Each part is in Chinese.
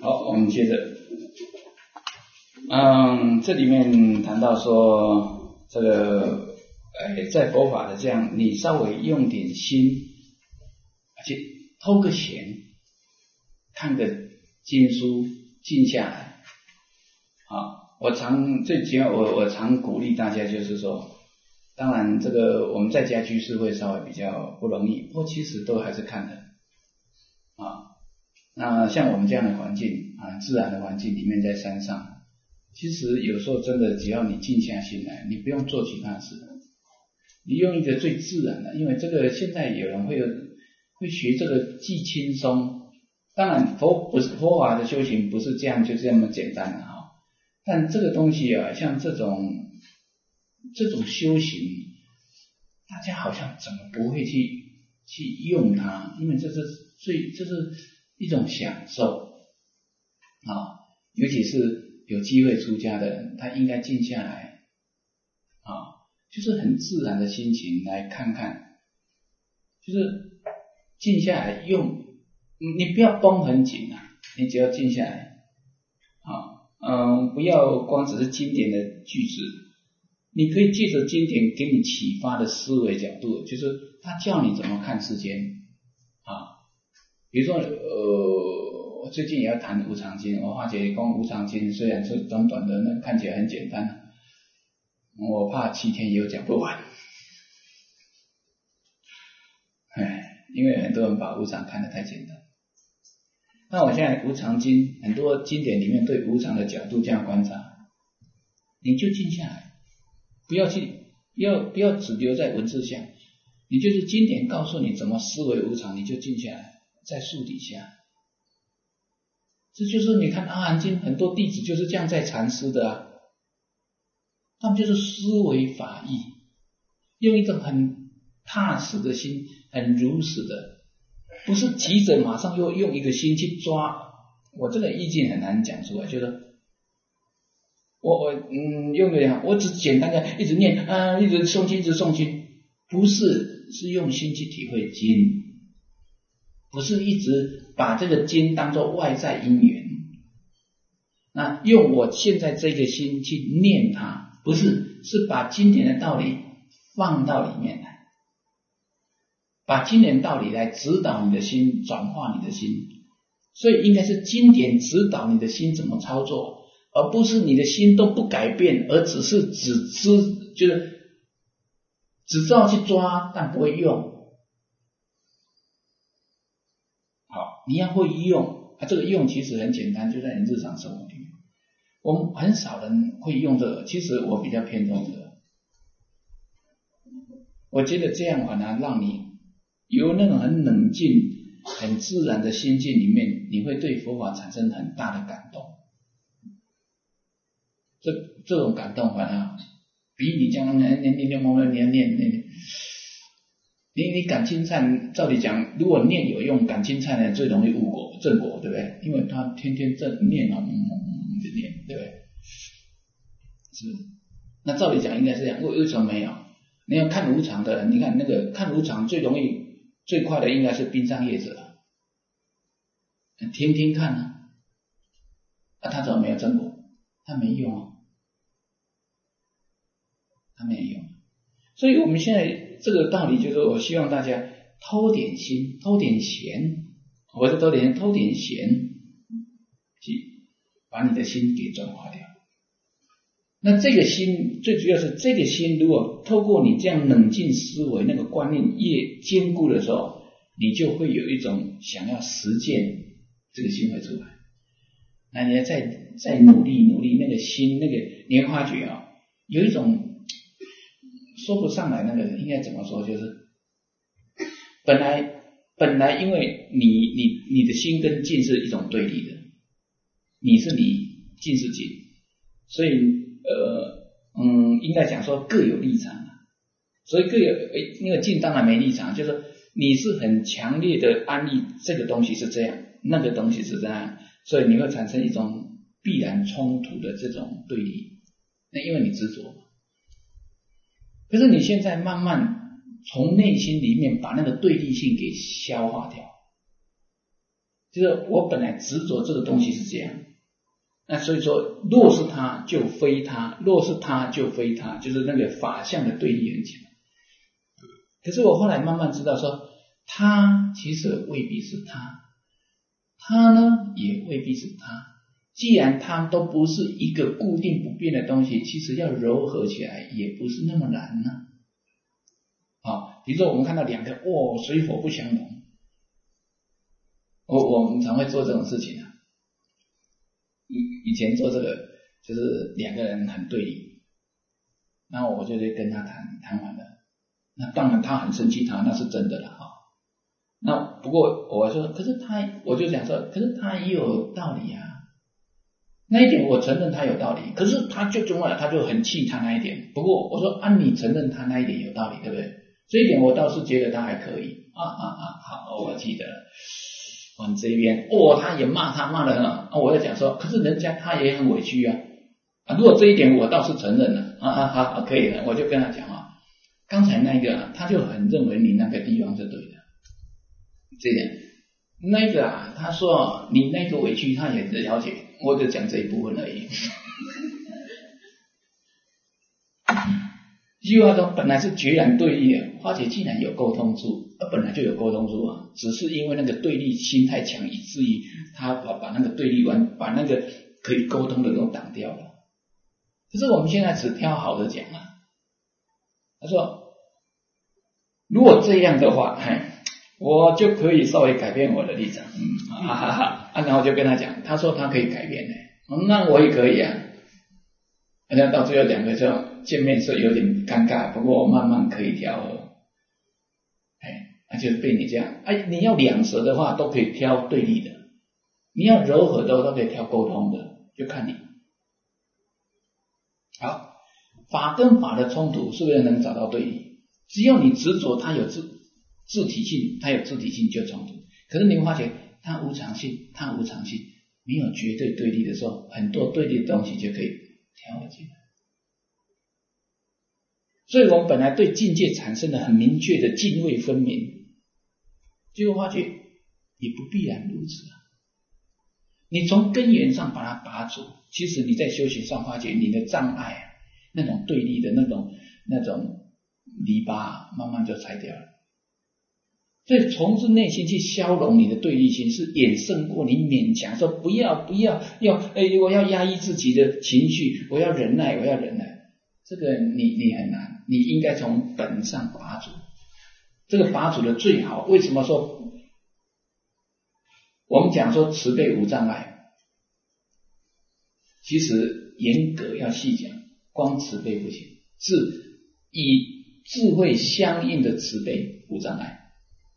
好，我们接着，这里面谈到说，这个，在佛法的这样，你稍微用点心，去偷个闲，看个经书，静下来。我常鼓励大家，就是说，当然这个我们在家居士会稍微比较不容易，不过其实都还是看的。那像我们这样的环境自然的环境里面，在山上，其实有时候真的只要你静下心来，你不用做其他事，你用一个最自然的，因为这个现在有人会学这个既轻松，当然佛法的修行不是这样就这么简单的但这个东西像这种修行，大家好像怎么不会去用它，因为这是一种享受尤其是有机会出家的人，他应该静下来就是很自然的心情来看看，就是静下来用，你不要绷很紧你只要静下来不要光只是经典的句子，你可以借着经典给你启发的思维角度，就是他叫你怎么看世间比如说我最近也要谈无常经，我发觉光无常经虽然是短短的，那看起来很简单，我怕7天也有讲不完因为很多人把无常看得太简单。那我现在无常经很多经典里面对无常的角度这样观察，你就静下来，不要只留在文字下，你就是经典告诉你怎么思维无常，你就静下来，在树底下。这就是你看阿含经很多弟子就是这样在禅师的他们就是思维法义，用一种很踏实的心，很如实的，不是急着马上又用一个心去抓。我这个意境很难讲出来，就是我用个讲，我只简单的一直念一直诵经，一直诵经，不是用心去体会经，不是一直把这个经当作外在因缘。那用我现在这个心去念它，不是把经典的道理放到里面来，把经典道理来指导你的心，转化你的心。所以应该是经典指导你的心怎么操作，而不是你的心都不改变，而只是就是只知道去抓但不会用。好，你要会用这个用其实很简单，就在你日常生活里面，我们很少人会用这个，其实我比较偏重这个。我觉得这样反而让你由那种很冷静很自然的心境里面，你会对佛法产生很大的感动。这种感动反而比你这样念，你赶金忏，照理讲，如果念有用，赶金忏呢最容易悟果正果，对不对？因为他天天正念念，对不对？是。那照理讲应该是这样，为什么没有？你要看无常的人，你看那个看无常最容易最快的应该是殡葬业者，天天看他怎么没有正果？他没用他没用。所以我们现在这个道理就是我希望大家偷点心，偷点闲，或者偷点闲，去把你的心给转化掉。那这个心最主要是这个心，如果透过你这样冷静思维，那个观念越坚固的时候，你就会有一种想要实践，这个心会出来。那你要再努力，那个心那个你会发觉有一种说不上来，那个应该怎么说，就是本来因为你的心跟静是一种对立的，你是你，静是静，所以应该讲说各有立场，所以那个静当然没立场，就是你是很强烈的安利这个东西是这样，那个东西是这样，所以你会产生一种必然冲突的这种对立，那因为你执着。可是你现在慢慢从内心里面把那个对立性给消化掉， 就是我本来执着这个东西是这样，那所以说若是他就非他，若是他就非他，就是那个法相的对立很强。可是我后来慢慢知道说，他其实未必是他，他呢也未必是他。既然它都不是一个固定不变的东西，其实要糅合起来也不是那么难呢。比如说我们看到两个水火不相容，我们常会做这种事情啊。以前做这个就是两个人很对立，然后我就去跟他谈完了，那当然他很生气，那是真的了那不过我说，可是我就讲说，可是他也有道理啊。那一点我承认他有道理，可是他就很气他那一点。不过我说你承认他那一点有道理，对不对？这一点我倒是觉得他还可以好，我记得了。往这边他也骂得很我要讲说，可是人家他也很委屈啊。如果这一点我倒是承认了好可以了，我就跟他讲刚才那个他就很认为你那个地方是对的，这一点。那个他说你那个委屈他也了解，我就讲这一部分而已。一句话说，本来是决然对立的，花姐既然有沟通处，本来就有沟通处只是因为那个对立心太强，以至于他把那个对立观，把那个可以沟通的都挡掉了。可是我们现在只挑好的讲他说如果这样的话我就可以稍微改变我的立场然后我就跟他讲，他说他可以改变那我也可以那到最后两个就见面是有点尴尬，不过我慢慢可以调和就是被你这样你要两舌的话都可以挑对立的，你要柔和的都可以挑沟通的，就看你。好，法跟法的冲突是不是能找到对立？只要你执着它有自体性，它有自体性就冲突。可是你会发觉它无常性，没有绝对对立的时候，很多对立的东西就可以调和进来。所以我们本来对境界产生了很明确的泾渭分明，结果发觉也不必然如此你从根源上把它拔除，其实你在修行上发觉你的障碍那种对立的那种篱笆慢慢就拆掉了。所以从自内心去消融你的对立心，是远胜过你勉强说不要我要压抑自己的情绪，我要忍耐，这个你很难，你应该从本上拔除。这个拔除的最好，为什么说我们讲说慈悲无障碍？其实严格要细讲，光慈悲不行，是以智慧相应的慈悲无障碍。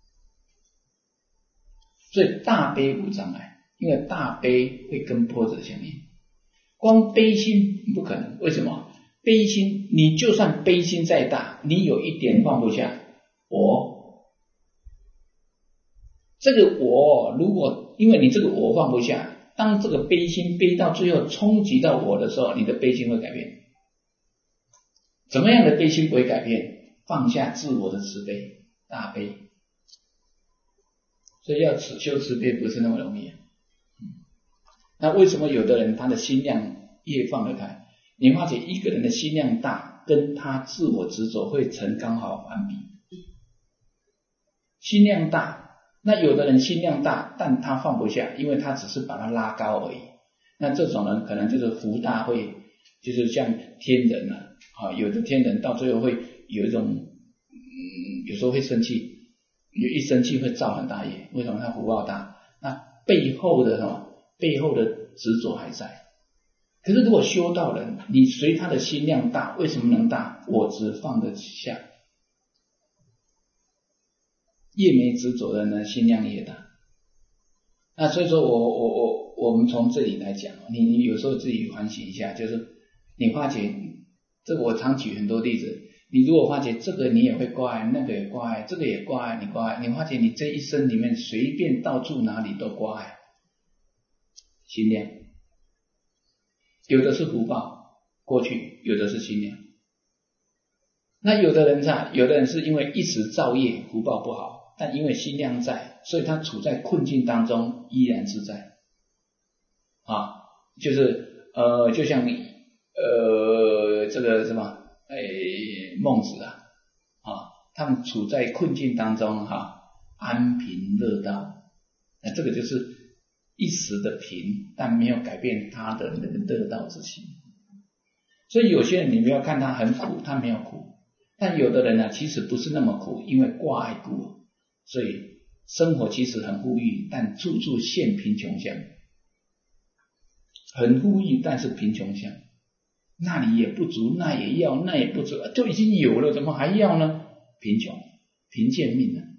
所以大悲无障碍，因为大悲会跟波折相应，光悲心不可能。为什么？悲心你就算悲心再大，你有一点放不下这个如果因为你这个放不下，当这个悲心悲到最后冲击到的时候，你的悲心会改变。怎么样的悲心不会改变？放下自我的慈悲，大悲。所以要修慈悲不是那么容易那为什么有的人他的心量越放得开？你发觉一个人的心量大，跟他自我执着会成刚好反比。心量大，那有的人心量大，但他放不下，因为他只是把它拉高而已。那这种人可能就是福大会，就是像天人有的天人到最后会有一种有时候会生气，一生气会造很大业。为什么？他福报大，那背后的执着还在。可是如果修道人，你随他的心量大，为什么能大？我执放得下，越没执着的呢，心量越大。那所以说我们从这里来讲，你有时候自己反省一下，就是你发觉这个，我常举很多例子。你如果发觉这个你也会挂碍，那个也挂碍，这个也挂碍，你挂碍，你发觉你这一生里面随便到处哪里都挂碍，心量。有的是福报过去，有的是心量。那有的人是因为一时造业，福报不好， 但因为心量在，所以他处在困境当中依然自在啊，就是就像这个什么孟子啊他们处在困境当中安贫乐道，那这个就是一时的贫，但没有改变他的那个乐道之心。所以有些人你不要看他很苦，他没有苦，但有的人呢其实不是那么苦，因为挂碍故，所以生活其实很富裕，但处处现贫穷相，很富裕但是贫穷相，那里也不足，那也要，那也不足，就已经有了，怎么还要呢？贫穷，贫贱命呢？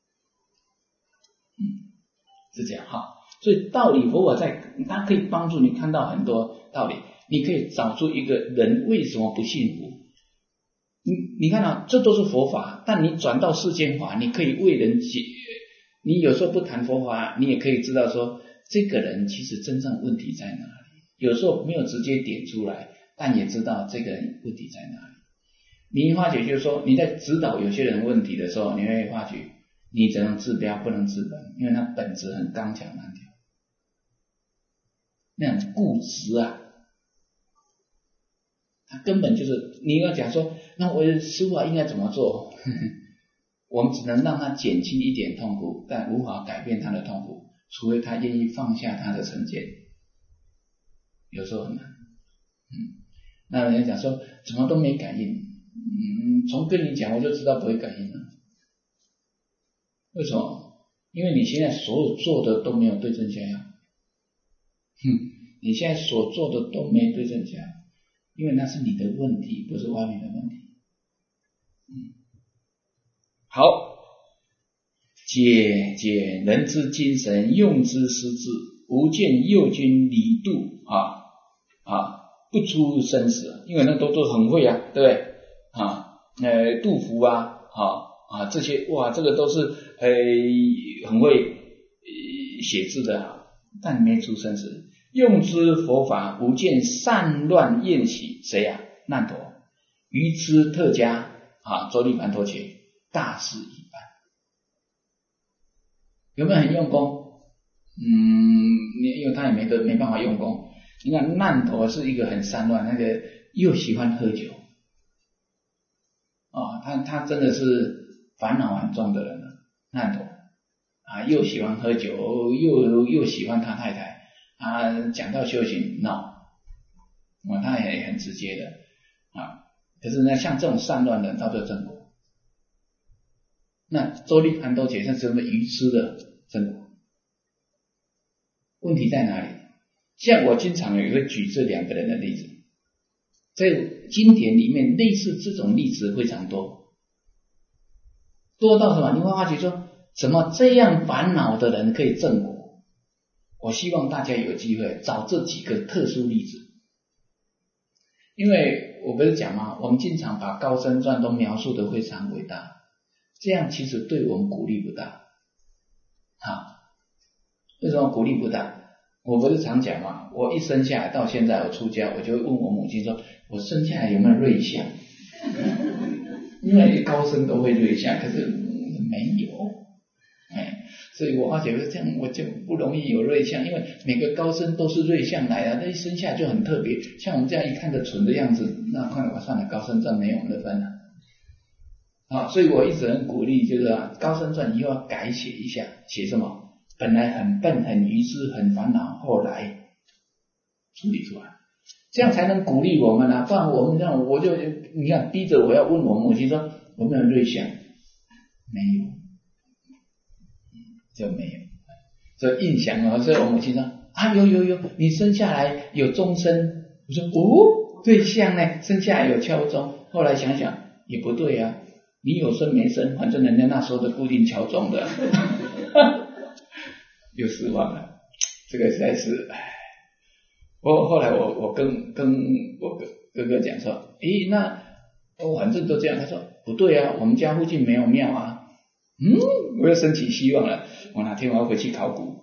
是这样所以道理佛法它可以帮助你看到很多道理，你可以找出一个人为什么不幸福。你看到这都是佛法，但你转到世间法，你可以为人解。你有时候不谈佛法，你也可以知道说这个人其实真正问题在哪里。有时候没有直接点出来，但也知道这个人问题在哪里。你发觉就是说你在指导有些人问题的时候，你会发觉你只能治标不能治本，因为他本质很刚强难调，那种固执他根本就是你要讲说那我的师父应该怎么做我们只能让他减轻一点痛苦，但无法改变他的痛苦，除非他愿意放下他的成见，有时候很难那人家讲说怎么都没感应从跟你讲我就知道不会感应了。为什么？因为你现在所有做的都没有对症下药你现在所做的都没对症下药，因为那是你的问题，不是外面的问题好，解人之精神，用之失之，吾见右军李杜不出生死，因为那都很会对不对杜甫这些这个都是很会写字的但没出生死。用之佛法，吾见善乱厌喜，谁难陀、愚痴特家周利盘陀伽，大事一般。有没有很用功？因为他也没办法用功。你看难陀是一个很散乱，那个又喜欢喝酒他真的是烦恼很重的人难陀又喜欢喝酒，又喜欢他太太讲到修行闹他也很直接的可是呢像这种散乱的人到这正果，那周利盘陀伽是什么愚痴的正果？问题在哪里？像我经常也会举这两个人的例子，在经典里面类似这种例子非常多到什么？你会发觉说怎么这样烦恼的人可以正果？我希望大家有机会找这几个特殊例子，因为我不是讲吗？我们经常把高僧传都描述得非常伟大，这样其实对我们鼓励不大为什么鼓励不大？我不是常讲吗？我一生下来到现在我出家，我就会问我母亲说我生下来有没有瑞相因为高僧都会瑞相，可是没有所以我发觉这样我就不容易有瑞相，因为每个高僧都是瑞相来那一生下来就很特别，像我们这样一看着蠢的样子，那看我算了，高僧传没有我们的份了所以我一直很鼓励就是高僧传以后要改写一下，写什么？本来很笨很愚痴很烦恼，后来处理出来，这样才能鼓励我们不然我们这样我就你看逼着我要问我母亲说有没有瑞相，没有就没有，所以印象所以我母亲说有你生下来有钟声，我说对象呢，生下来有敲钟，后来想想也不对你有生没生，反正人家那时候的固定敲钟的又失望了，这个实在是后来我跟我哥哥讲说那反正都这样，他说不对我们家附近没有庙我又升起希望了，我哪天我要回去考古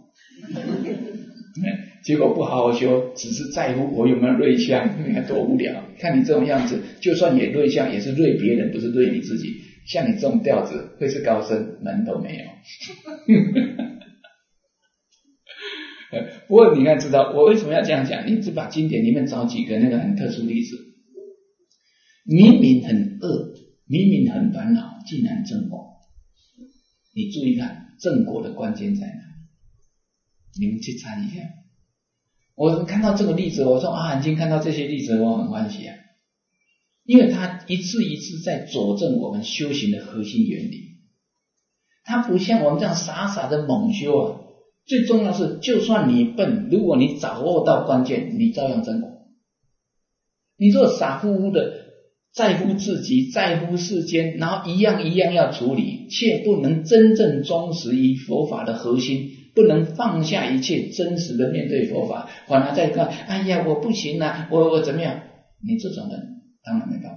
结果不好好修，只是在乎我有没有瑞相，你看多无聊，看你这种样子就算也瑞相也是瑞别人，不是瑞你自己， 像你这种调子会是高僧，门都没有。不过你看知道我为什么要这样讲，你只把经典里面找几个那个很特殊例子，明明很恶，明明很烦恼，竟然正果。你注意看正果的关键在哪？你们去猜一下。我看到这个例子，我说啊，已经看到这些例子，我很欢喜啊，因为它一次一次在佐证我们修行的核心原理。它不像我们这样傻傻的猛修啊。最重要是，就算你笨，如果你掌握到关键，你照样正果。你若傻乎乎的在乎自己，在乎世间，然后一样一样要处理，却不能真正忠实于佛法的核心，不能放下一切真实的面对佛法，反而在看，哎呀我不行啊，我怎么样？你这种人当然没办法。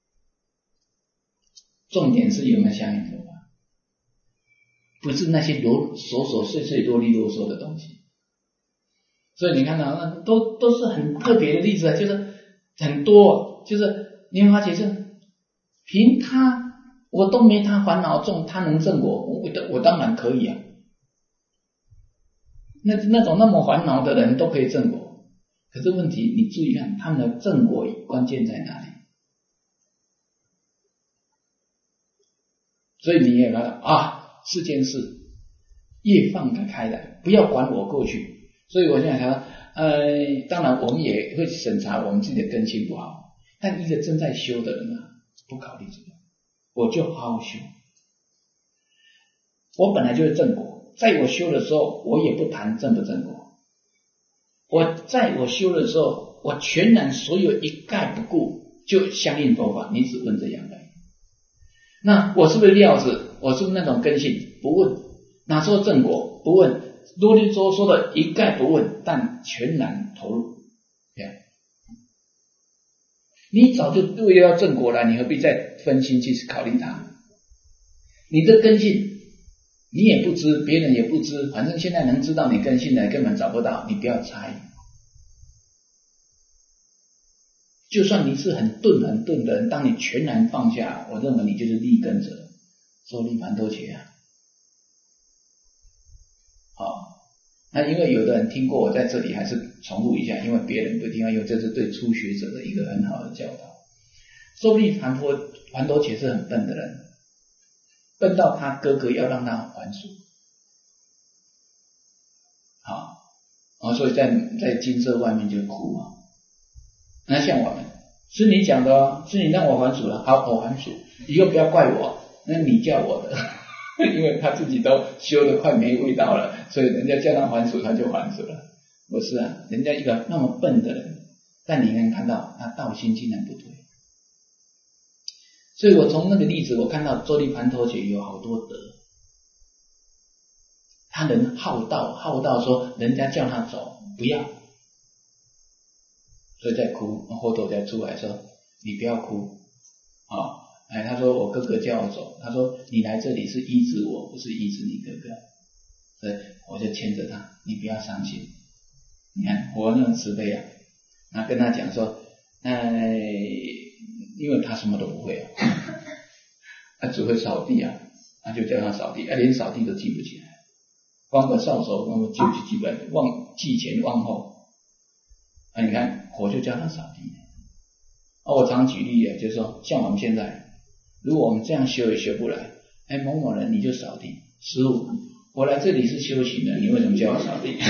重点是有没有相应佛法，不是那些琐琐碎碎啰里啰嗦的东西。所以你看到都是很特别的例子，就是很多，就是你会发觉是凭他我都没他烦恼重，他能正我当然可以啊。那种那么烦恼的人都可以正果，可是问题你注意看他们的正果关键在哪里？所以你也看到啊，这件事越放得开来，不要管我过去。所以我现在才说，当然我们也会审查我们自己的根性不好，但一个正在修的人啊，不考虑这个，我就好好修。我本来就是正果，在我修的时候，我也不谈正不正果。在我修的时候，我全然所有一概不顾，就相应佛法。你只问这样的，那我是不是料子？我是不是那种根性？不问。哪说正果？不问。啰里啰嗦的一概不问，但全然投入。这样，你早就为了要正果了，你何必再分心去考虑它？你的根性你也不知，别人也不知，反正现在能知道你根性的根本找不到，你不要猜。就算你是很钝的人，当你全然放下，我认为你就是立根者，说立盘多切啊。那因为有的人听过，我在这里还是重复一下，因为别人不听啊，因为这是对初学者的一个很好的教导。说立盘多切是很笨的人，笨到他哥哥要让他还俗。所以在金色外面就哭啊。那像我们是你讲的哦，是你让我还俗了，好，我还俗，以后不要怪我，那你叫我的。因为他自己都修得快没味道了，所以人家叫他还俗他就还俗了。不是啊，人家一个那么笨的人，但你能看到他道心竟然不对。所以我从那个例子我看到周利盘陀姐有好多德，他能好道说人家叫他走不要，所以在哭，后头再出来说你不要哭啊。他说我哥哥叫我走，他说你来这里是医治我，不是医治你哥哥，所以我就牵着他，你不要伤心。你看我那种慈悲啊，那跟他讲说，因为他什么都不会啊，他只会扫地啊，他就叫他扫地，连扫地都记不起来，光个扫帚那么记不来，记前忘后。你看我就叫他扫地。我常举例啊，就是说像我们现在。如果我们这样修也修不来，某某人你就扫地，师父，我来这里是修行的，你为什么叫我扫地？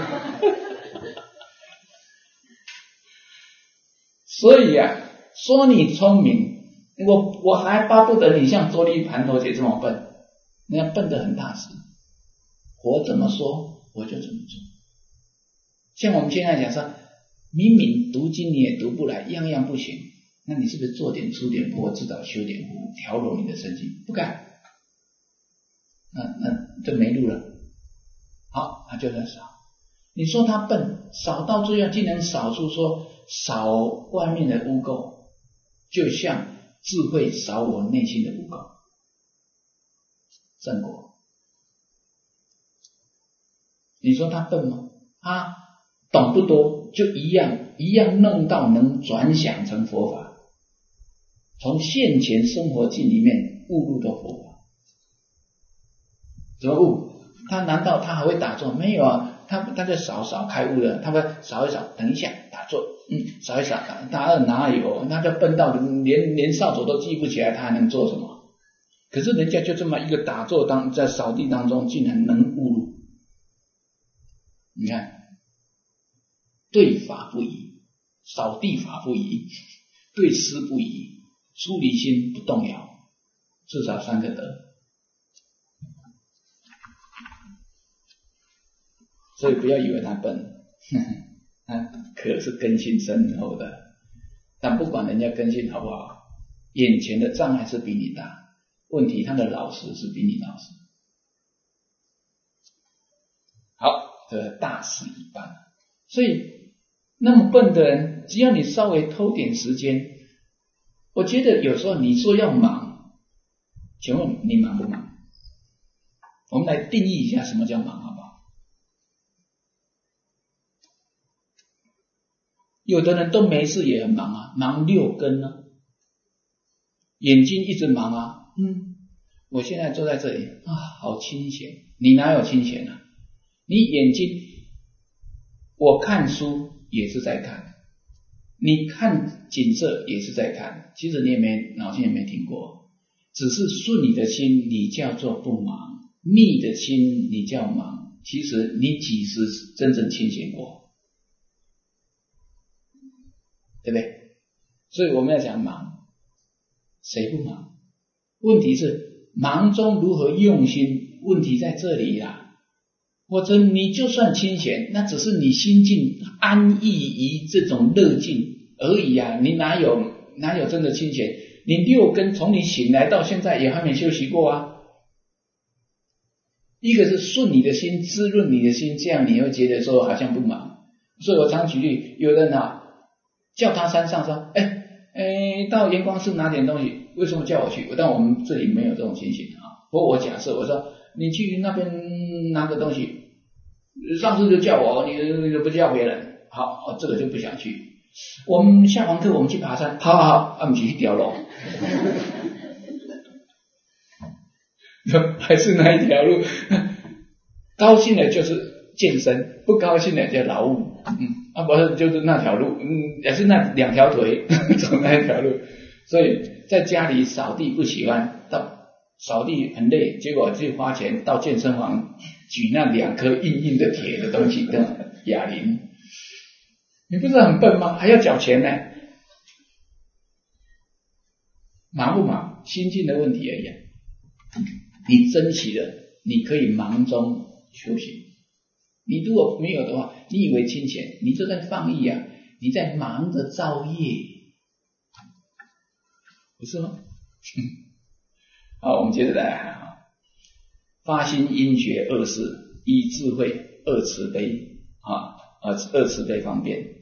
所以啊，说你聪明，我还巴不得你像周利盘陀姐这么笨，人家笨得很大声，我怎么说我就怎么做。像我们现在讲说，明明读经你也读不来，样样不行，那你是不是做点出点破，至少修点福，调柔你的身心？不敢，那就没路了。好，他就在扫。你说他笨，扫到最后竟然扫出说扫外面的污垢，就像智慧扫我内心的污垢，正果。你说他笨吗？他懂不多，就一样弄到能转想成佛法。从现前生活境里面误入的佛法。怎么悟？他难道他还会打坐？没有啊，他就少开悟了，他会少一少，等一下打坐，少一少，他哪有？他就笨到连扫帚都记不起来，他还能做什么？可是人家就这么一个打坐在扫地当中，竟然能悟入。你看，对法不疑，扫地法不疑，对师不疑，出离心不动摇，至少3个德。所以不要以为他笨，他可是根性深厚的。但不管人家根性好不好，眼前的障碍是比你大，问题他的老实是比你老实。好，这大事一半。所以那么笨的人，只要你稍微偷点时间，我觉得有时候你说要忙，请问你忙不忙？我们来定义一下什么叫忙好不好？有的人都没事也很忙啊，忙6根啊，眼睛一直忙啊。我现在坐在这里啊，好清闲。你哪有清闲啊？你眼睛，我看书也是在看，你看景色也是在看，其实你脑筋也没停过，只是顺你的心，你叫做不忙；逆的心，你叫忙。其实你几时真正清闲过？对不对？所以我们要讲忙，谁不忙？问题是忙中如何用心，问题在这里啦。或者你就算清闲，那只是你心境安逸于这种乐境而已啊，你哪有真的清闲？你6根从你醒来到现在也还没休息过啊。一个是顺你的心，滋润你的心，这样你会觉得说好像不忙。所以我常举例，有人叫他山上说，到阳光寺拿点东西，为什么叫我去？但我们这里没有这种情形啊。不过我假设，我说你去那边拿个东西，上次就叫我，你不叫别人，好，这个就不想去。我们下完课我们去爬山，好，不是一条路，还是那一条路。高兴的就是健身，不高兴的就劳务。不是就是那条路，也是那2条腿走那一条路。所以在家里扫地不喜欢，到扫地很累，结果就花钱到健身房举那2颗硬的铁的东西的哑铃。你不是很笨吗？还要缴钱呢？忙不忙？心境的问题而已。你珍惜了，你可以忙中修行。你如果没有的话，你以为清闲，你就在放逸啊，你在忙着造业，不是吗？好，我们接着来看发心因学2事：一智慧，2慈悲，2慈悲方便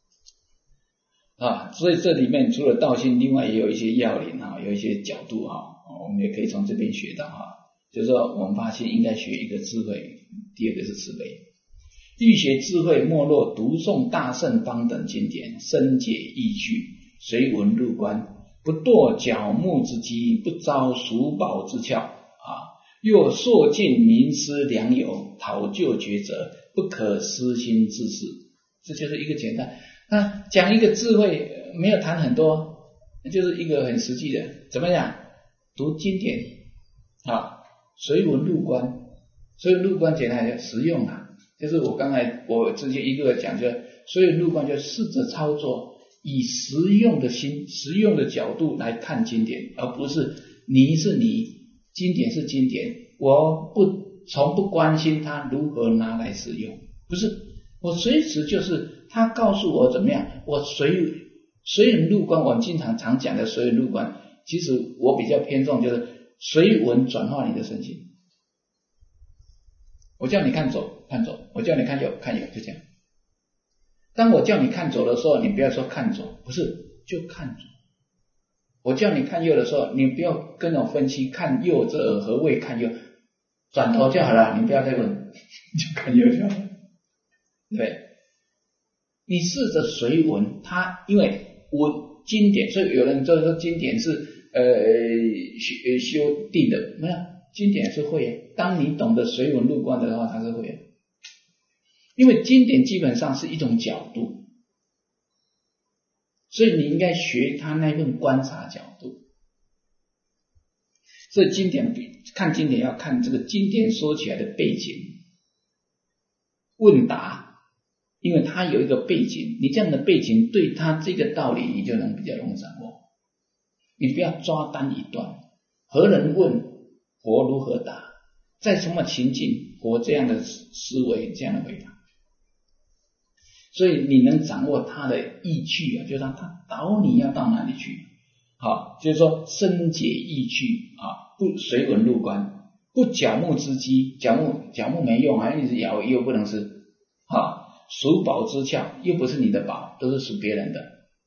所以这里面除了道心，另外也有一些要领有一些角度我们也可以从这边学到就是说我们发心应该学一个智慧，第2个是慈悲。欲学智慧，莫若读诵大圣方等经典，深解义趣，随文入观，不堕角目之机，不招蜀宝之窍又硕尽名师良友，讨就抉择，不可私心自事。这就是一个简单。那讲一个智慧，没有谈很多，就是一个很实际的。怎么样？读经典随文入观，所以入观简单实用就是我直接一个讲，就随文入观，就试着操作，以实用的心、实用的角度来看经典，而不是你是你，经典是经典，我从不关心它如何拿来使用，不是，我随时就是他告诉我怎么样，我随文入观。我们经常讲的随文入观，其实我比较偏重就是随文转化你的身心。我叫你看左看左，我叫你看右看右，就这样。当我叫你看左的时候，你不要说看左，不是，就看左。我叫你看右的时候，你不要跟我分析看右者何谓看右，转头就好了，你不要再问，就看右就好了，对不对？你试着随文，它因为经典，所以有人就说经典是修定的，没有，经典是会。当你懂得随文入观的话，它是会。因为经典基本上是一种角度，所以你应该学他那份观察角度。所以看经典要看这个经典说起来的背景，问答，因为它有一个背景，你这样的背景对它这个道理你就能比较容易掌握。你不要抓单一段，何人问，佛如何答，在什么情境，佛这样的思维，这样的回答。所以你能掌握它的意趣就让它导你要到哪里去。好，就是说深解意趣不随文入观，不矫木之机，矫木没用一直咬又不能吃属宝之窍又不是你的宝，都是属别人的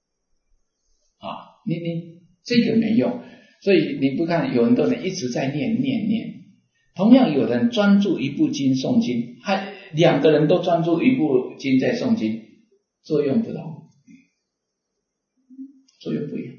你这个没用。所以你不看有很多人一直在念，同样有人专注一部经诵经，两个人都专注一部经在诵经，作用不同，作用不一样。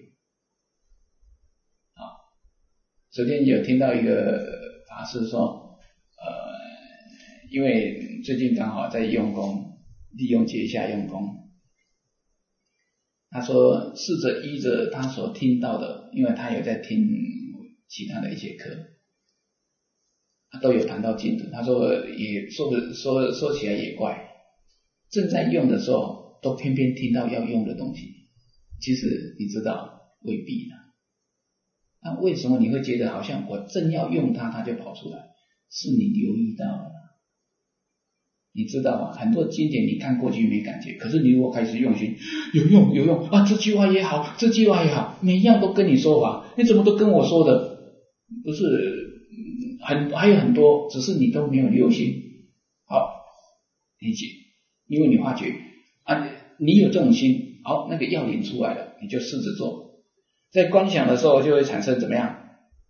昨天有听到一个法师说因为最近刚好在用功，利用节下用功，他说试着依着他所听到的，因为他有在听其他的一些课，他都有谈到净土。他说也说起来也怪，正在用的时候都偏偏听到要用的东西，其实你知道未必的。那为什么你会觉得好像我正要用它就跑出来？是你留意到了。你知道吗？很多经典你看过去没感觉，可是你如果开始用心，有用这句话也好，这句话也好，每一样都跟你说法，你怎么都跟我说的？不是还有很多，只是你都没有留心。好，理解，因为你发觉你有这种心，好，那个要领出来了，你就试着做。在观想的时候就会产生怎么样？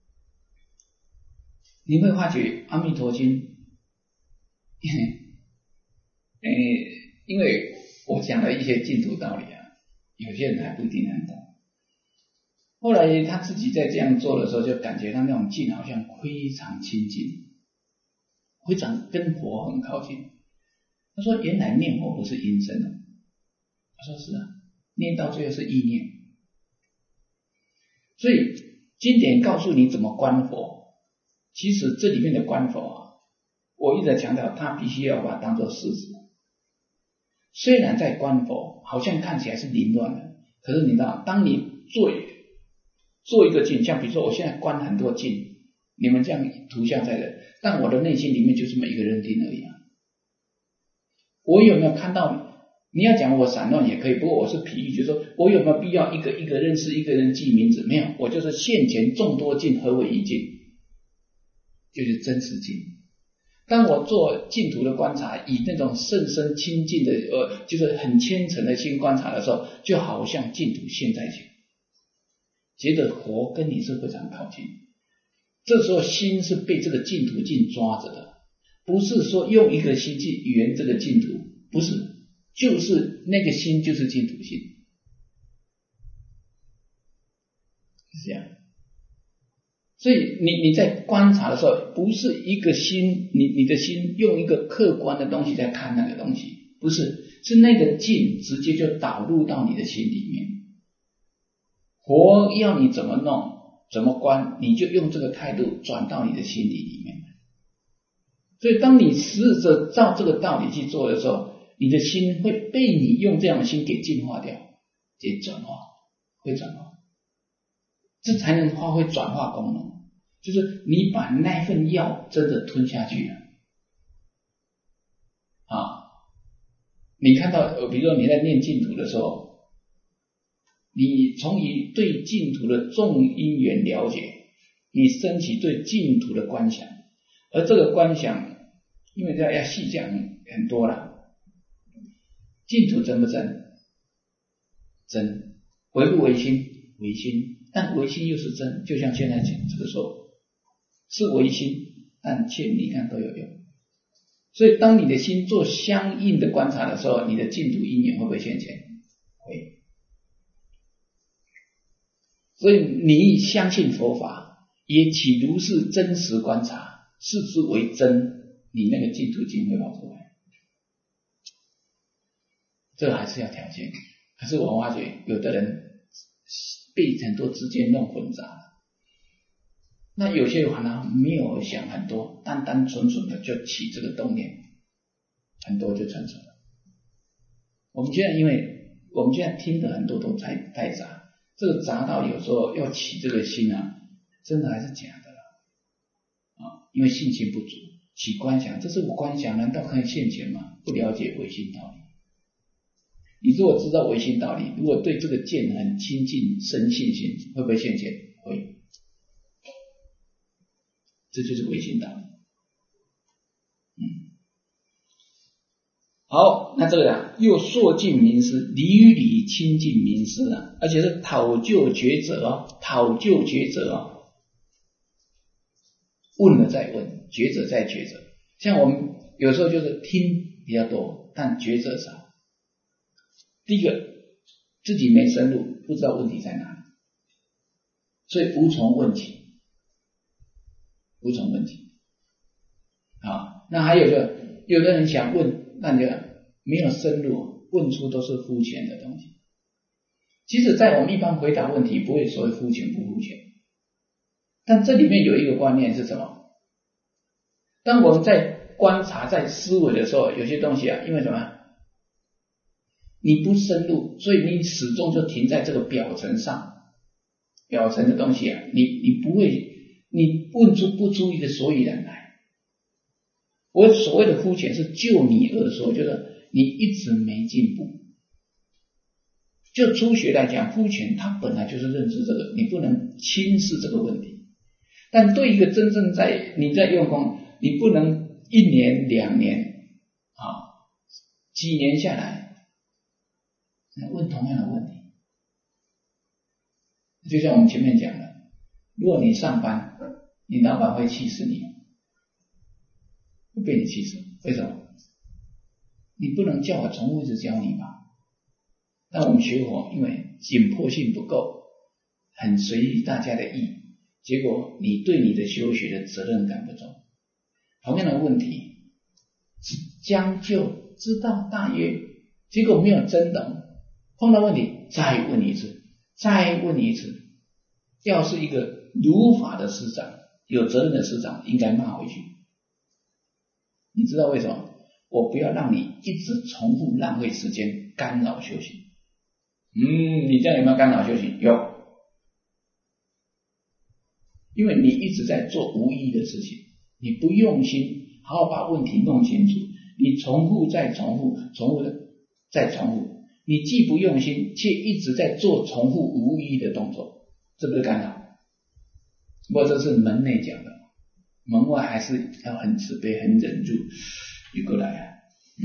你会发觉阿弥陀经因为我讲了一些净土道理有些人还不一定能懂。后来他自己在这样做的时候，就感觉到那种境好像非常亲近，非常跟佛很靠近。他说原来念佛不是因身他说是念到最后是意念。所以经典告诉你怎么观佛，其实这里面的观佛我一直强调，它必须要把它当作事实。虽然在观佛好像看起来是凌乱的，可是你知道，当你做一个境，像比如说我现在观很多境，你们这样图像在这，但我的内心里面就这么一个人听而已我有没有看到？你要讲我散乱也可以，不过我是比喻，就是说我有没有必要一个一个认识，一个人记名字？没有，我就是现前众多境合为一境，就是真实境。当我做净土的观察，以那种甚深清净的就是很虔诚的心观察的时候，就好像净土现在境，觉得佛跟你是非常靠近。这时候心是被这个净土境抓着的，不是说用一个心去圆这个净土，不是，就是那个心就是净土心，是这样。所以你在观察的时候，不是一个心，你的心用一个客观的东西在看那个东西，不是，是那个境直接就导入到你的心里面。佛要你怎么弄，怎么观，你就用这个态度转到你的心里面。所以当你试着照这个道理去做的时候，你的心会被你用这样的心给净化掉，给转化，会转化，这才能发挥转化功能。就是你把那份药真的吞下去了你看到比如说你在念净土的时候，你从你对净土的众因缘了解，你升起对净土的观想，而这个观想因为要细讲很多了。净土真不真？真。唯不唯心？唯心。但唯心又是真，就像现在讲这个说是唯心，但却你看都有用。所以当你的心做相应的观察的时候，你的净土因缘会不会现前？会。 所以你相信佛法，也岂如是真实观察，视之为真，你那个净土经会跑出来。这个还是要条件。可是我发觉有的人被很多之间弄混杂了，那有些人呢没有想很多，单单纯纯的就起这个动念，很多就成熟了。我们现在听的很多都太杂，这个杂到有时候要起这个心啊，真的还是假的了因为信心不足，起观想，这是我观想，难道可以现前吗？不了解唯心道理。你如果知道唯心道理，如果对这个见很亲近生信心，会不会现前？会。这就是唯心道理。好，那这个又烁尽明师，屡屡亲近明师而且是讨究抉择讨究抉择问了再问，抉择再抉择。像我们有时候就是听比较多，但抉择少。第一个，自己没深入，不知道问题在哪里，所以无从问起。那还有有的人想问，那就没有深入，问出都是肤浅的东西。其实在我们一般回答问题，不会所谓肤浅不肤浅，但这里面有一个观念是什么？当我们在观察在思维的时候，有些东西因为什么？你不深入，所以你始终就停在这个表层上，表层的东西你不会，你问出不出一个所以然来。我所谓的肤浅是就你而说，就是你一直没进步。就初学来讲，肤浅它本来就是认知这个，你不能轻视这个问题。但对一个真正你在用功，你不能1年2年几年下来问同样的问题。就像我们前面讲的，如果你上班，你老板会气死你，会被你气死。为什么？你不能叫我重复一直教你吧？但我们学佛，因为紧迫性不够，很随意大家的意，结果你对你的修学的责任感不重。同样的问题，将就知道大约，结果没有真懂，碰到问题再问一次，要是一个如法的师长，有责任的师长，应该骂回去。你知道为什么？我不要让你一直重复浪费时间，干扰修行。你这样有没有干扰修行？有。因为你一直在做无意义的事情，你不用心好好把问题弄清楚，你重复再重复，重复再重复，你既不用心，却一直在做重复无意义的动作，这不是干扰？不过这是门内讲的，门外还是要很慈悲很忍住。你过来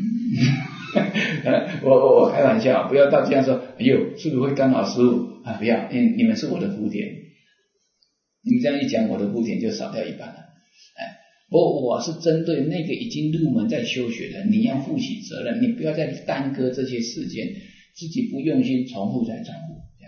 我开玩笑，不要到这样说，哎呦，是不是会干扰师父不要，因为你们是我的福田，你们这样一讲，我的福田就少掉一半了。我是针对那个已经入门在修学的，你要负起责任，你不要再耽搁这些时间，自己不用心，重复再重复，这样。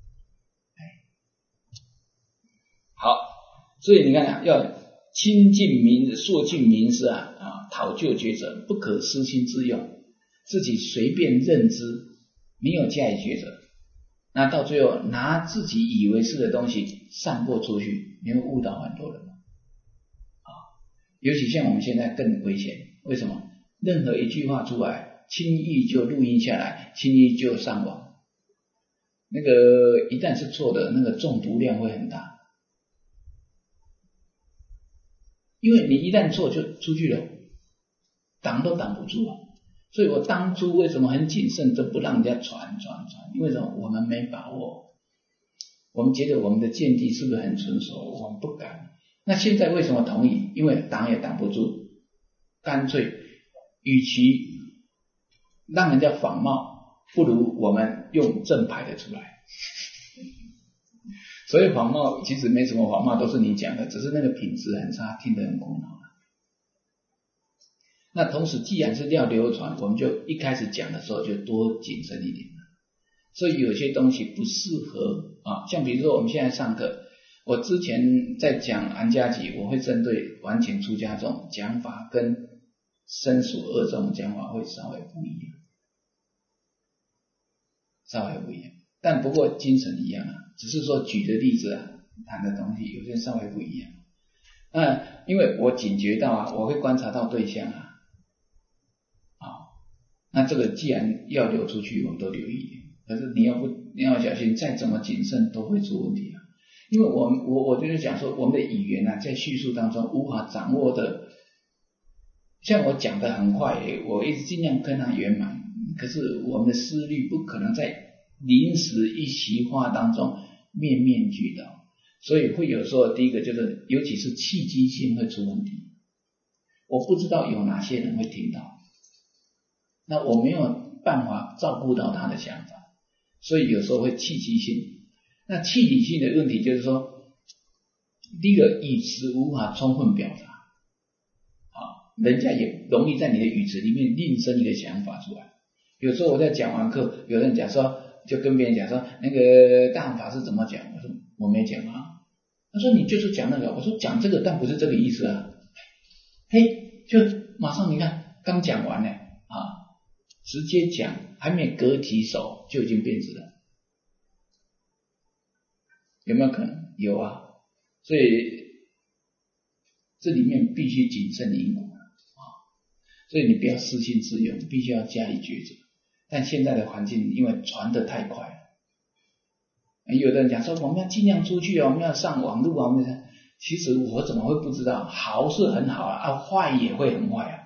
好，所以你看要亲近明烁尽明师讨究抉择，不可私心自用，自己随便认知，没有加以抉择，那到最后拿自己以为是的东西散播出去，你会误导很多人。尤其像我们现在更危险，为什么？任何一句话出来，轻易就录音下来，轻易就上网，那个一旦是错的，那个中毒量会很大。因为你一旦错就出去了，挡都挡不住所以我当初为什么很谨慎，都不让人家传，因为什么？我们没把握，我们觉得我们的见地是不是很纯熟，我们不敢。那现在为什么同意？因为挡也挡不住，干脆与其让人家仿冒，不如我们用正牌的出来。所以仿冒其实没什么，仿冒都是你讲的，只是那个品质很差，听得很苦恼。那同时既然是要流传，我们就一开始讲的时候就多谨慎一点， 所以有些东西不适合啊，像比如说我们现在上课，我之前在讲安家集，我会针对完全出家这种讲法跟生属恶这种讲法会稍微不一样，但不过精神一样啊，只是说举的例子啊，谈的东西有些稍微不一样。因为我警觉到啊，我会观察到对象啊，那这个既然要流出去，我们都留意，可是你要小心，再怎么谨慎都会出问题啊。因为我就是讲说，我们的语言啊，在叙述当中无法掌握的，像我讲的很快，我一直尽量跟他圆满，可是我们的思虑不可能在临时一席话当中面面俱到，所以会有时候第一个就是尤其是契机性会出问题，我不知道有哪些人会听到，那我没有办法照顾到他的想法，所以有时候会契机性。那契机性的问题就是说，第一个语词无法充分表达，人家也容易在你的语词里面另生一个想法出来。有时候我在讲完课，有人讲说，就跟别人讲说，那个大乘法师怎么讲？我说我没讲啊。他说你就是讲那个，我说讲这个，但不是这个意思啊。嘿，就马上你看刚讲完了直接讲，还没隔几首就已经变质了，有没有可能？有啊。所以这里面必须谨慎因果所以你不要私心自用，必须要加以抉择。但现在的环境因为传得太快了，有的人讲说我们要尽量出去我们要上网络其实我怎么会不知道？好是很好坏也会很坏啊。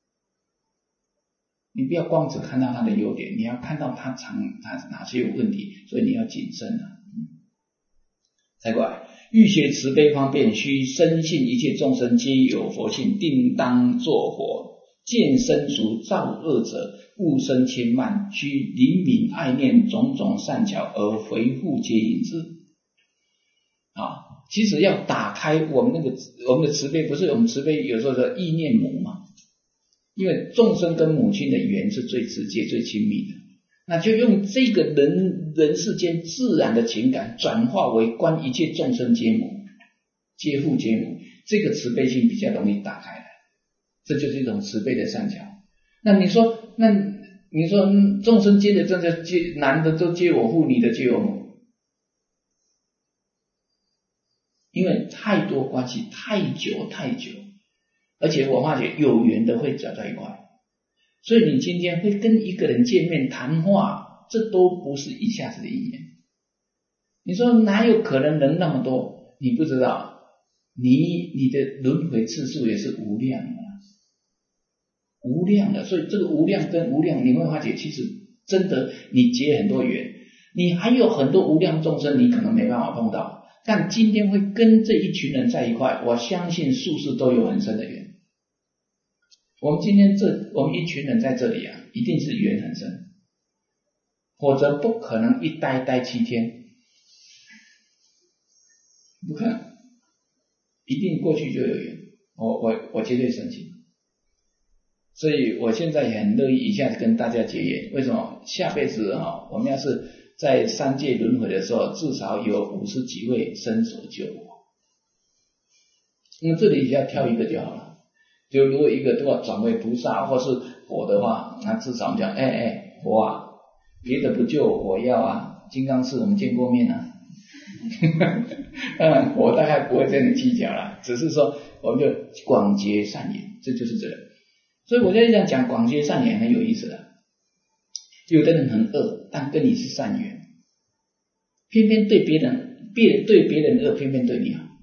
你不要光只看到它的优点，你要看到它哪些有问题，所以你要谨慎再过来，欲学慈悲方便，须深信一切众生皆有佛性，定当作佛。见生熟造恶者，勿生轻慢，须灵敏爱念种种善巧，而回复皆因之。其实要打开我们的慈悲，不是我们慈悲有时候的意念母嘛？因为众生跟母亲的缘是最直接、最亲密的，那就用这个人世间自然的情感转化为观一切众生皆母，皆父皆母，这个慈悲心比较容易打开来，这就是一种慈悲的善巧。那你说众生皆的真的男的都皆我父，女的皆我母，因为太多关系，太久，而且我发觉有缘的会走在一块，所以你今天会跟一个人见面谈话，这都不是一下子的因缘。你说哪有可能人那么多？你不知道，你的轮回次数也是无量的，所以这个无量跟无量，你会发觉其实真的你结很多缘，你还有很多无量众生你可能没办法碰到，但今天会跟这一群人在一块，我相信数世都有很深的缘。我们今天我们一群人在这里一定是缘很深，否则不可能一待7天，不可能，一定过去就有缘，我绝对深信。所以我现在也很乐意一下子跟大家结缘。为什么？下辈子我们要是在三界轮回的时候，至少有50几位伸手救我。那么这里只要挑一个就好了。就如果一个转为菩萨或是佛的话，那至少我们讲佛别的不救我要金刚寺我们见过面当然我大概不会跟你计较啦，只是说我们就广结善缘，这就是这个。所以我在这讲广结善缘很有意思的。有的人很恶，但跟你是善缘，偏偏对别人恶，偏偏对你好，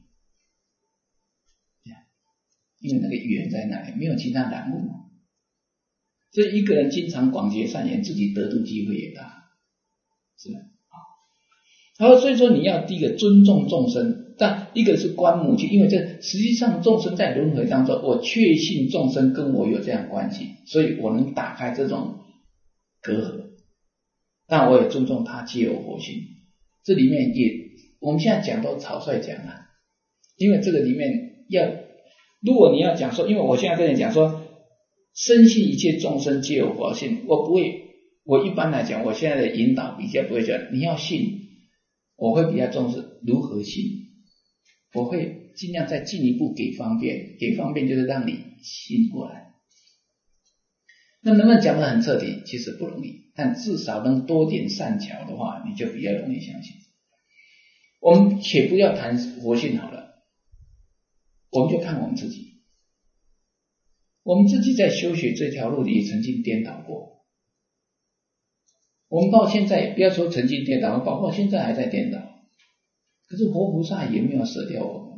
因为那个缘在那里，没有其他染物。所以一个人经常广结善缘，自己得度机会也大，是吧？然后所以说你要第一个尊重众生，但一个是观母亲，因为这实际上众生在轮回当中，我确信众生跟我有这样关系，所以我能打开这种隔阂，但我也尊重他皆有佛性。这里面我们现在讲都草率讲因为这个里面如果你要讲说，因为我现在跟你讲说深信一切众生皆有佛性，我我一般来讲，我现在的引导比较不会讲你要信，我会比较重视如何信，我会尽量再进一步给方便，给方便就是让你信过来。那能不能讲得很彻底？其实不容易，但至少能多点善巧的话，你就比较容易相信。我们且不要谈佛性好了，我们就看我们自己。我们自己在修学这条路里曾经颠倒过，我们到现在不要说曾经颠倒，包括现在还在颠倒。可是活菩萨也没有舍掉我们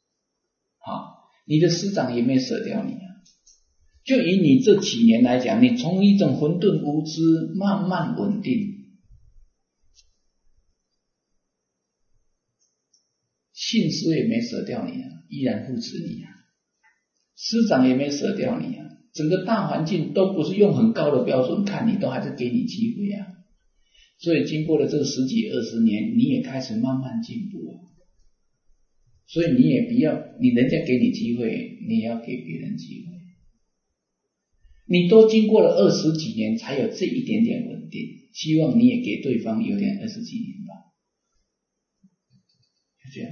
你的师长也没有舍掉你就以你这几年来讲，你从一种混沌无知慢慢稳定，信师也没舍掉你依然扶持你师长也没舍掉你整个大环境都不是用很高的标准看你，都还是给你机会所以经过了这10几20年，你也开始慢慢进步所以你也不要，人家给你机会，你也要给别人机会。你都经过了20几年才有这一点点稳定，希望你也给对方有点20几年吧，就这样。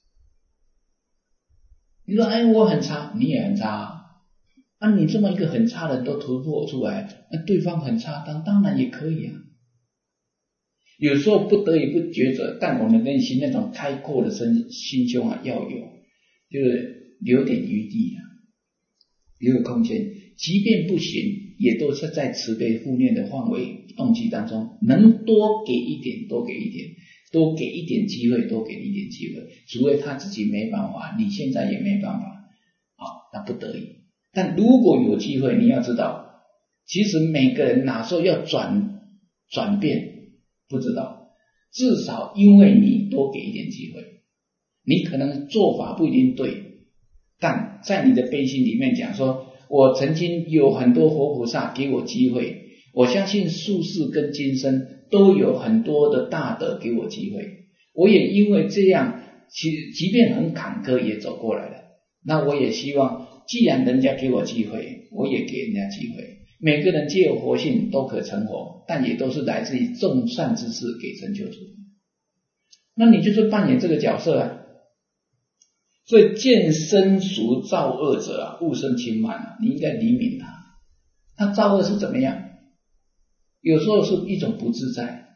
你说我很差，你也很差你这么一个很差的人都突破出来，对方很差，当然也可以有时候不得已不抉择，但我们内心那种开阔的心胸要有，就是留点余地留有空间，即便不行，也都是在慈悲护念的范围动机当中，能多给一点多给一点，多给一点机会多给一点机会，除非他自己没办法，你现在也没办法那不得已。但如果有机会，你要知道其实每个人哪时候要转变不知道，至少因为你多给一点机会，你可能做法不一定对，但在你的悲心里面讲说，我曾经有很多活菩萨给我机会，我相信宿世跟今生都有很多的大德给我机会，我也因为这样即便很坎坷也走过来了，那我也希望既然人家给我机会，我也给人家机会。每个人皆有活性，都可成活，但也都是来自于众善之事给成就出。那你就是扮演这个角色所以见生熟造恶者勿生轻慢你应该怜悯他。他造恶是怎么样？有时候是一种不自在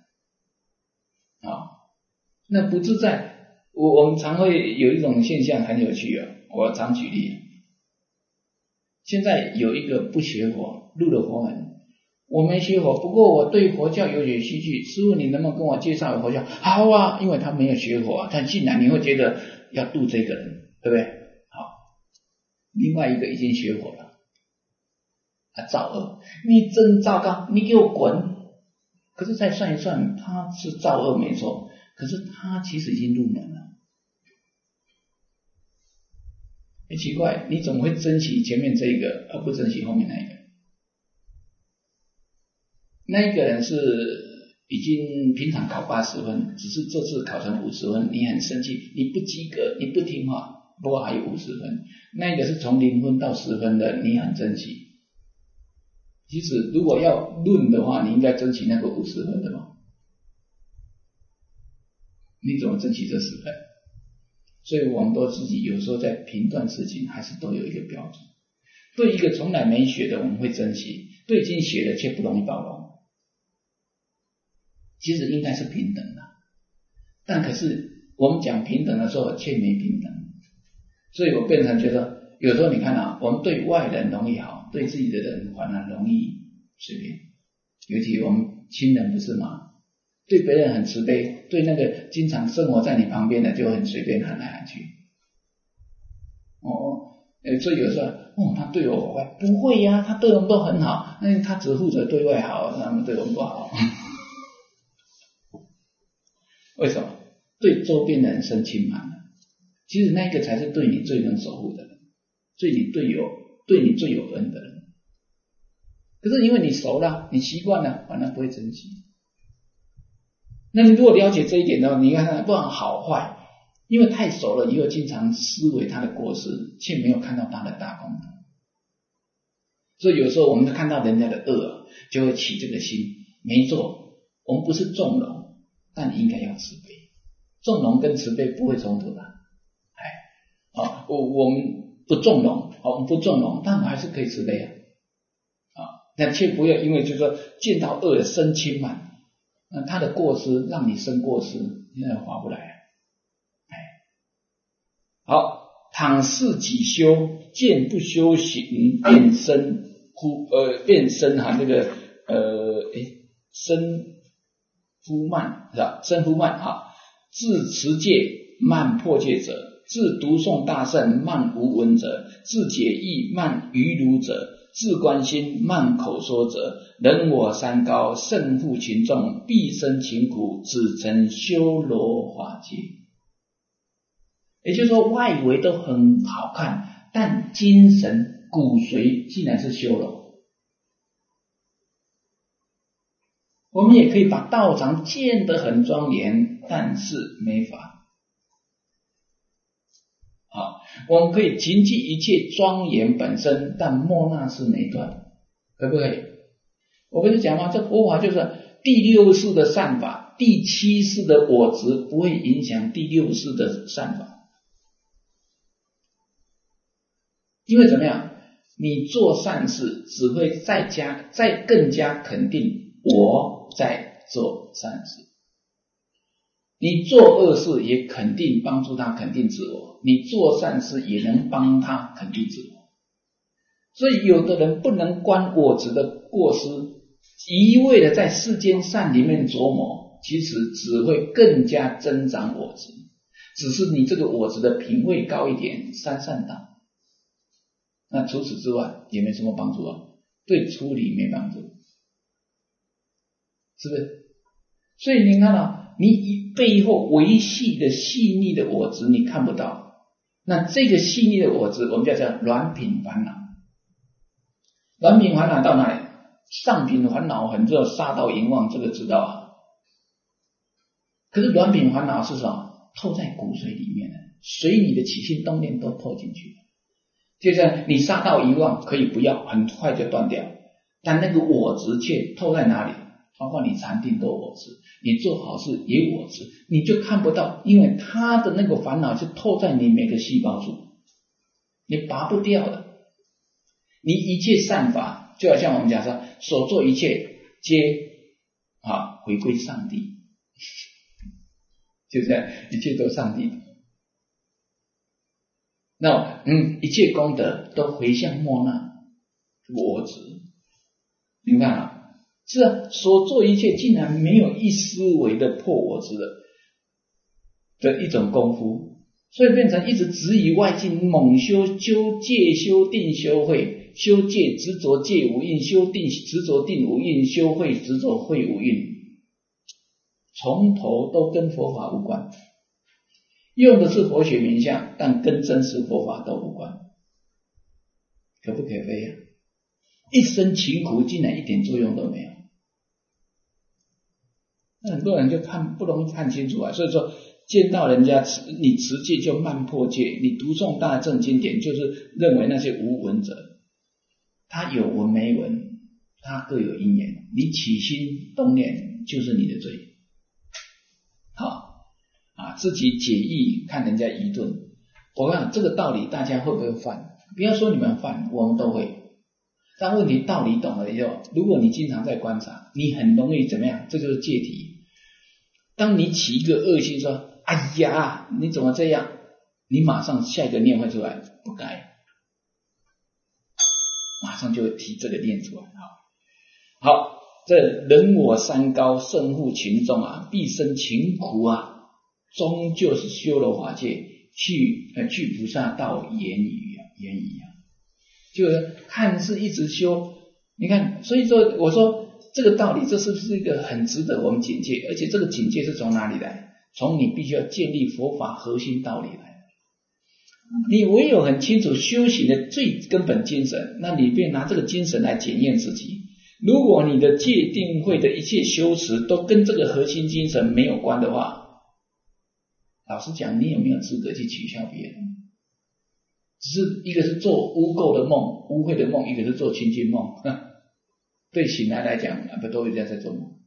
那不自在，我们常会有一种现象很有趣我常举例。现在有一个不学佛入了佛门，我没学佛，不过我对佛教有点兴趣，师父你能不能跟我介绍佛教？好因为他没有学佛他进来你会觉得要度这个人，对不对？好，另外一个已经学佛了造恶，你真糟糕，你给我滚。可是再算一算，他是造恶没错，可是他其实已经入门了。奇怪，你怎么会珍惜前面这一个而不珍惜后面那一个？那一个人是已经平常考80分，只是这次考成50分，你很生气，你不及格，你不听话，不过还有50分。那一个是从0分到10分的，你很珍惜。其实如果要论的话，你应该珍惜那个50分的嘛。你怎么珍惜这10分？所以我们都自己有时候在评断事情还是都有一个标准。对一个从来没学的我们会珍惜，对已经学的却不容易包容。其实应该是平等的，但可是我们讲平等的时候却没平等。所以我变成觉得有时候你看我们对外人容易好，对自己的人反而容易随便。尤其我们亲人不是吗？对别人很慈悲，对那个经常生活在你旁边的就很随便喊来喊去。所以有时候他对我坏，不会呀，他对我们都很好，他只负责对外好，他们对我们不好。为什么？对周边的人生轻慢其实那个才是对你最能守护的人，对你最有恩的人。可是因为你熟了，你习惯了，反而不会珍惜。那你如果了解这一点的话，你看不管好坏，因为太熟了以后经常思维他的过失，却没有看到他的大功德。所以有时候我们看到人家的恶就会起这个心， 没错，我们不是纵容，但应该要慈悲。纵容跟慈悲不会冲突的。我们不纵容，我们不纵容，但我们还是可以慈悲啊。那却不要因为就是说见到恶生轻慢，他的过失让你生过失，那划不来啊。好，倘是己修，见不修行，变身这个身夫慢是吧？身夫慢哈，自持戒慢破戒者，自读诵大圣慢无闻者，自解义慢于儒者，自观心慢口说者，人我三高，胜负群众，毕生勤苦，只成修罗法界。也就是说，外围都很好看，但精神骨髓竟然是修罗。我们也可以把道场建得很庄严，但是没法。我们可以谨记一切庄严本身，但莫那识没断，可不可以？我不是讲吗？这佛法就是第六识的善法，第七识的我执不会影响第六识的善法。因为怎么样？你做善事只会再更加肯定我在做善事，你做恶事也肯定帮助他肯定自我，你做善事也能帮他肯定自我。所以有的人不能观我执的过失，一味的在世间善里面琢磨，其实只会更加增长我执，只是你这个我执的品位高一点，善道。那除此之外也没什么帮助啊，对处理没帮助，是不是？所以你看到你背后维系的细腻的我执你看不到，那这个细腻的我执我们叫软品烦恼。软品烦恼到哪里？上品烦恼很热，杀盗淫妄，这个知道啊。可是软品烦恼是什么？透在骨髓里面的，随你的起心动念都透进去。就像你杀盗淫妄可以不要，很快就断掉，但那个我执却透在哪里？包括你禅定都我执，你做好事也我执，你就看不到，因为他的那个烦恼是透在你每个细胞处，你拔不掉的。你一切善法，就好像我们讲说，所做一切皆回归上帝，就这样，一切都上帝。那一切功德都回向莫那我执，你看啊。是啊，所做一切竟然没有一丝微的破我执的一种功夫，所以变成一直执以外境，猛修戒、修定、修慧，修戒执着戒无印，修定执着定无印，修慧执着慧无印，从头都跟佛法无关，用的是佛学名相，但跟真实佛法都无关，可不可悲啊？一生勤苦竟然一点作用都没有。很多人就不容易看清楚啊，所以说见到人家你持戒就慢破戒，你读诵大正经典就是认为那些无闻者，他有闻没闻，他各有因缘，你起心动念就是你的罪。自己解义看人家愚钝，我看这个道理大家会不会犯？不要说你们犯，我们都会。但问题道理懂了以后，如果你经常在观察，你很容易怎么样？这就是戒体。当你起一个恶心说哎呀你怎么这样，你马上下一个念会出来，不该，马上就会提这个念出来。好，这人我三高，胜负群众啊，毕生勤苦啊，终究是修罗法界去菩萨道言语啊，就是看似一直修，你看，所以说我说这个道理，这是不是一个很值得我们警戒？而且这个警戒是从哪里来？从你必须要建立佛法核心道理来。你唯有很清楚修行的最根本精神，那你便拿这个精神来检验自己。如果你的戒定慧的一切修持都跟这个核心精神没有关的话，老实讲，你有没有资格去取笑别人？只是一个是做污垢的梦、污秽的梦，一个是做清净梦， 对醒来讲，不都一直在做梦？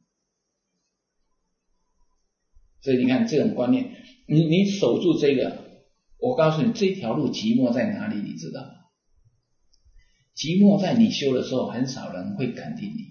所以你看这种观念，你守住这个，我告诉你，这条路寂寞在哪里，你知道吗？寂寞在你修的时候，很少人会肯定你，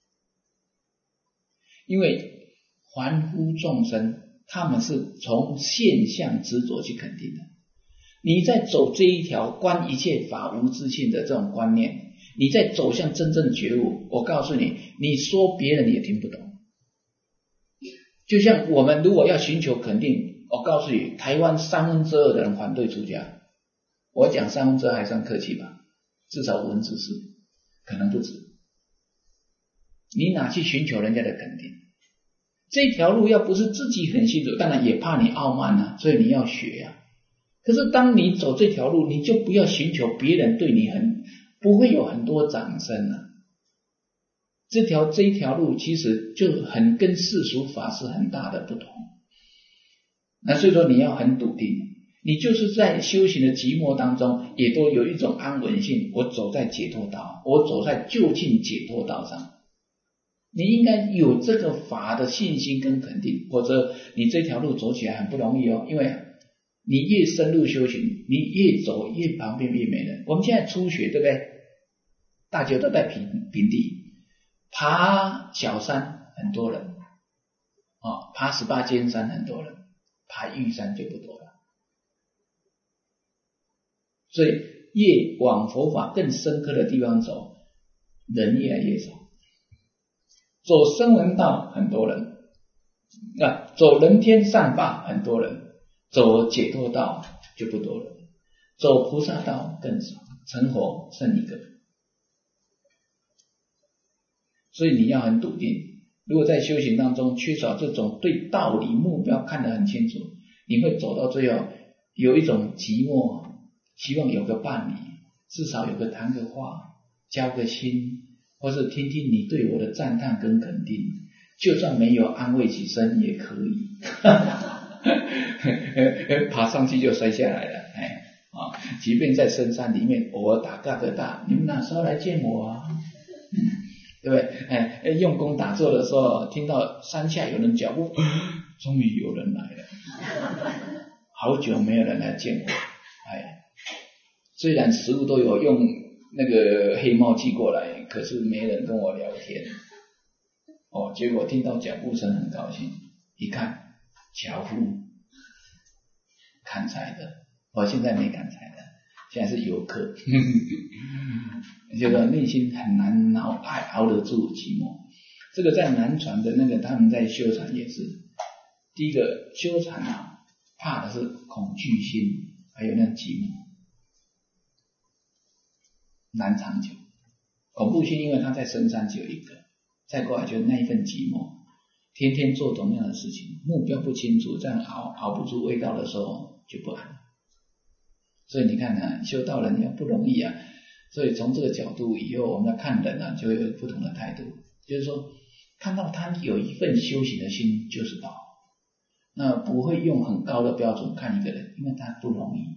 因为凡夫众生，他们是从现象执着去肯定的。你在走这一条观一切法无自性的这种观念，你在走向真正觉悟，我告诉你，你说别人也听不懂。就像我们如果要寻求肯定，我告诉你，台湾2/3的人反对出家，我讲2/3还算客气吧，至少5分之4，可能不止。你哪去寻求人家的肯定？这条路要不是自己很清楚，当然也怕你傲慢啊，所以你要学啊。可是当你走这条路，你就不要寻求别人对你不会有很多掌声啊。这一条路其实就很跟世俗法是很大的不同。那所以说你要很笃定，你就是在修行的寂寞当中也都有一种安稳性，我走在解脱道，我走在究竟解脱道上。你应该有这个法的信心跟肯定，否则你这条路走起来很不容易哦。因为你越深入修行，你越走越旁边越没人。我们现在初学对不对？大家都在平地，爬小山很多人，爬18尖山很多人，爬玉山就不多了。所以越往佛法更深刻的地方走，人越来越少。走声闻道很多人，走人天善法很多人，走解脱道就不多了，走菩萨道更少，成佛剩一个。所以你要很笃定，如果在修行当中缺少这种对道理目标看得很清楚，你会走到最后有一种寂寞，希望有个伴侣，至少有个谈个话，交个心，或是听听你对我的赞叹跟肯定，就算没有安慰几声也可以爬上去就摔下来了。即便在深山里面偶尔打嘎个大，你们哪时候来见我啊？对不对？用功打坐的时候听到山下有人脚步，终于有人来了，好久没有人来见我。虽然食物都有用那个黑猫寄过来，可是没人跟我聊天。结果听到脚步声很高兴，一看樵夫砍柴的，我现在没砍柴的，现在是游客就是内心很难熬得住寂寞。这个在南传的那个他们在修禅也是，第一个修禅怕的是恐惧心，还有那寂寞难长久。恐怖心因为他在深山只有一个，再过来就那一份寂寞，天天做同样的事情，目标不清楚，这样熬不住味道的时候就不安了。所以你看修道人也不容易啊。所以从这个角度以后我们要看人就有不同的态度，就是说看到他有一份修行的心就是道，那不会用很高的标准看一个人，因为他不容易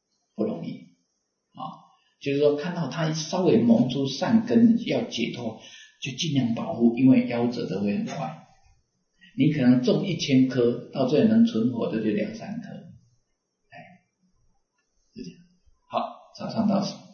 就是说看到他稍微萌出善根要解脱，就尽量保护，因为夭折的会很快。你可能种1000颗，到最后能存活的就2-3颗。就这样。好，早上到此。